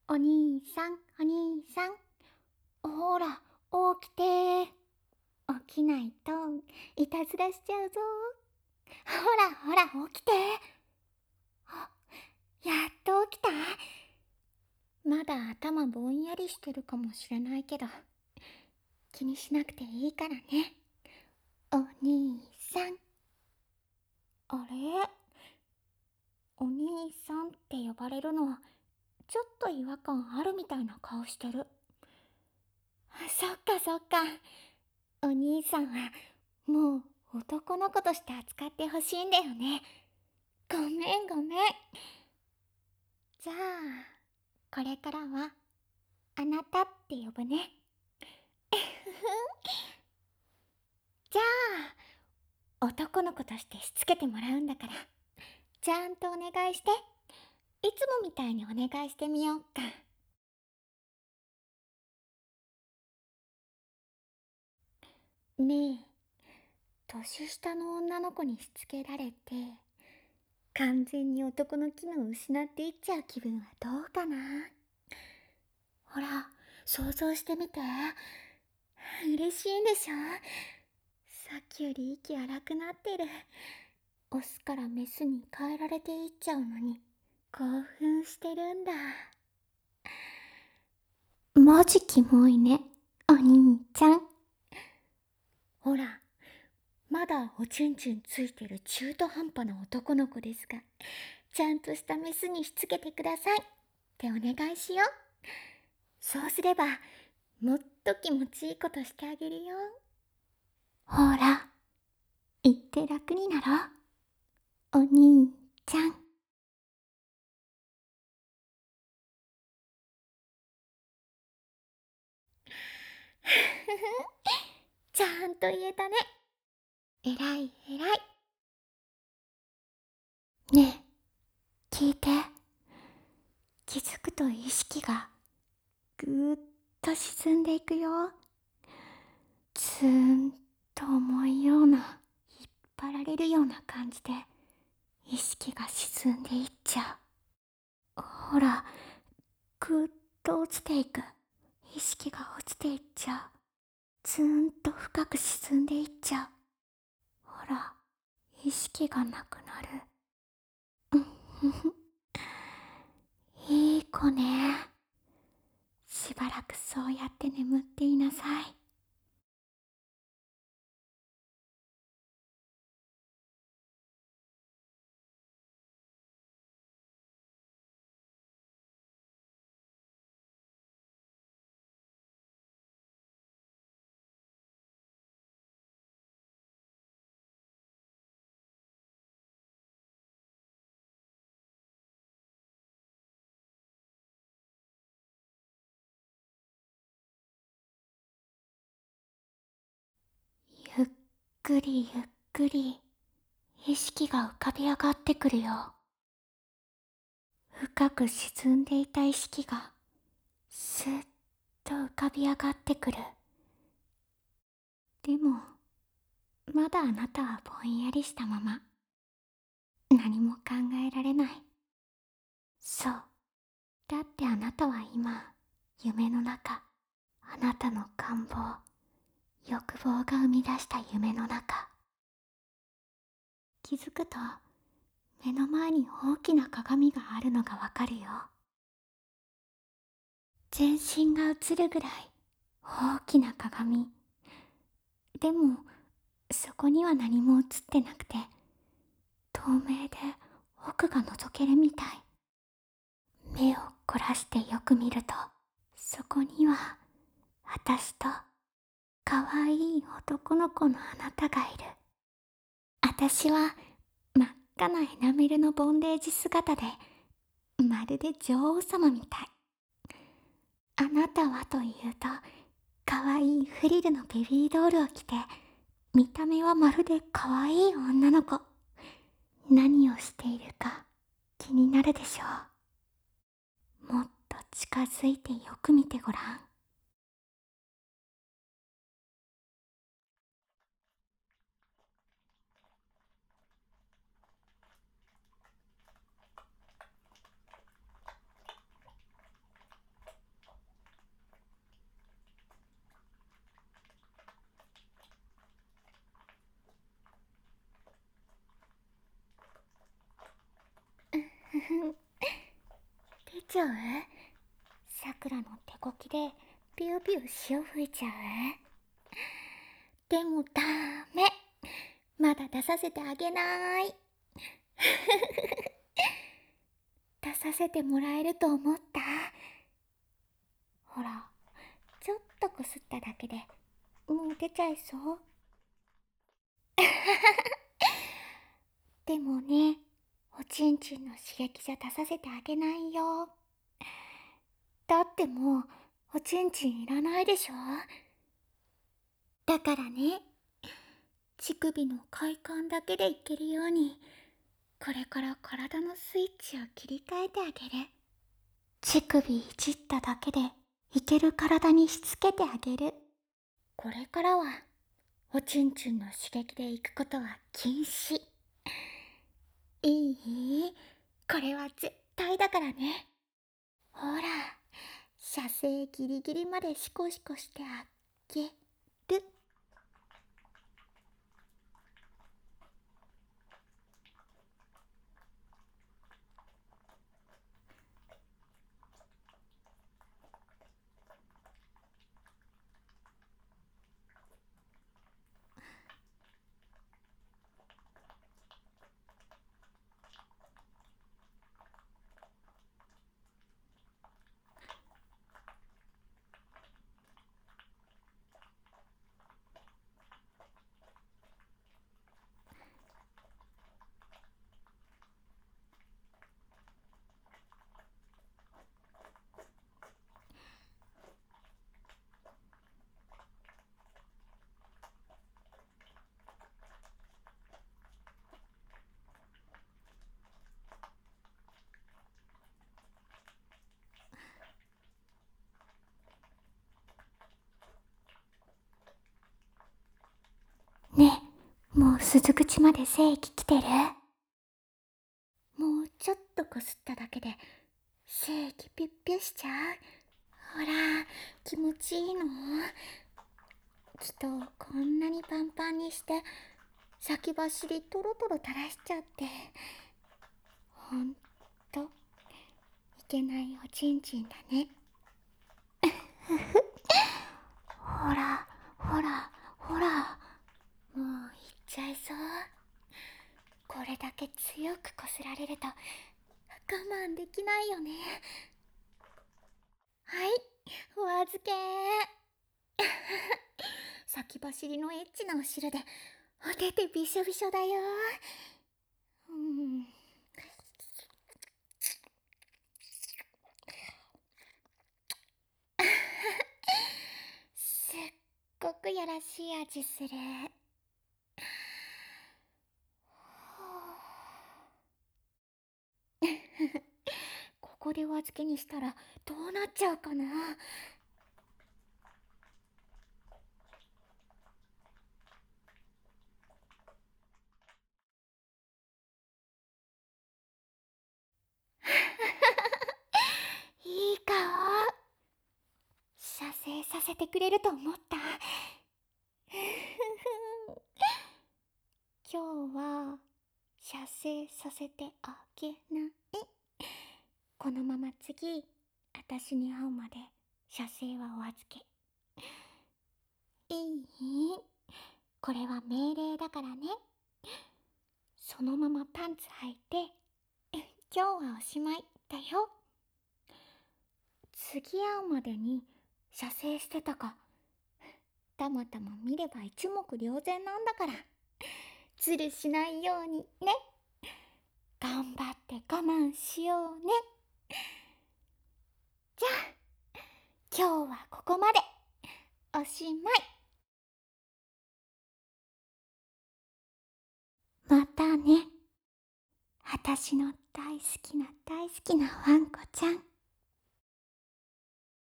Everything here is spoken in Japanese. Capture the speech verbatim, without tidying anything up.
お兄さん、お兄さん。ほら、起きてー。起きないと、いたずらしちゃうぞ。ほらほら、起きてー。あ、やっと起きた。まだ頭ぼんやりしてるかもしれないけど、気にしなくていいからね。お兄さん。あれ、お兄さんって呼ばれるの、ちょっと違和感あるみたいな顔してる。そっかそっか。お兄さんはもう男の子として扱ってほしいんだよね。ごめんごめん。じゃあこれからはあなたって呼ぶね。じゃあ男の子としてしつけてもらうんだから、ちゃんとお願いして。いつもみたいにお願いしてみようか。ねえ、年下の女の子にしつけられて完全に男の機能を失っていっちゃう気分はどうかな。ほら、想像してみて。嬉しいんでしょ。さっきより息荒くなってる。オスからメスに変えられていっちゃうのに興奮してるんだ。マジキモいね、お兄ちゃん。ほら、まだおちんちんついてる中途半端な男の子ですが、ちゃんとしたメスにしつけてくださいってお願いしよう。そうすればもっと気持ちいいことしてあげるよ。ほら、言って楽になろう、お兄ちゃん。ちゃんと言えたね。えらいえらい。ねえ、聞いて。気づくと意識がぐーっと沈んでいくよ。ずーんと重いような、引っ張られるような感じで意識が沈んでいっちゃう。ほら、ぐーっと落ちていく。意識が落ちていっちゃう。ずーんと深く沈んでいっちゃう。ほら、意識がなくなる。うんふふ。いい子ね。しばらくそうやって眠っていなさい。ゆっくりゆっくり意識が浮かび上がってくるよ。深く沈んでいた意識がすっと浮かび上がってくる。でもまだあなたはぼんやりしたまま、何も考えられない。そう、だってあなたは今夢の中、あなたの願望、欲望が生み出した夢の中。気づくと目の前に大きな鏡があるのがわかるよ。全身が映るぐらい大きな鏡。でもそこには何も映ってなくて、透明で奥が覗けるみたい。目を凝らしてよく見ると、そこには私と可愛い男の子のあなたがいる。私は真っ赤なエナメルのボンデージ姿で、まるで女王様みたい。あなたはというと、可愛いフリルのベビードールを着て、見た目はまるで可愛い女の子。何をしているか気になるでしょう。もっと近づいてよく見てごらん。 出ちゃう？さくらの手こきでピューピュー潮吹いちゃう？でもダメ、まだ出させてあげない。出させてもらえると思った？ほら、ちょっとこすっただけでもう出ちゃいそう。でもね、おちんちんの刺激じゃ出させてあげないよ。だってもうおちんちんいらないでしょ。だからね、乳首の快感だけでいけるように、これから体のスイッチを切り替えてあげる。乳首いじっただけでいける体にしつけてあげる。これからはおちんちんの刺激で行くことは禁止。いい？これは絶対だからね。ほら、射精ギリギリまでシコシコしてあげる。ねえ、もう鈴口まで精液来てる？もうちょっとこすっただけで精液ピュッピュしちゃう？ほら、気持ちいいの？きっとこんなにパンパンにして先走りトロトロ垂らしちゃって、ほんといけないおちんちんだね。ほらほらほら、もういっちゃいそう。これだけ強くこすられると我慢できないよね。はい、お預け。先走りのエッチな後ろでお手てびしょびしょだよ。うん、すっごくやらしい味する。ここでお預けにしたらどうなっちゃうかな。いい顔。射精させてくれると思った。今日は射精させてあげない。このまま次私に会うまで射精はお預け。いい？これは命令だからね。そのままパンツ履いて今日はおしまいだよ。次会うまでに射精してたかたまたま見れば一目瞭然なんだから、ズルしないようにね。頑張って我慢しようね。じゃあ今日はここまで。おしまい。またね。私の大好きな大好きなワンコちゃん。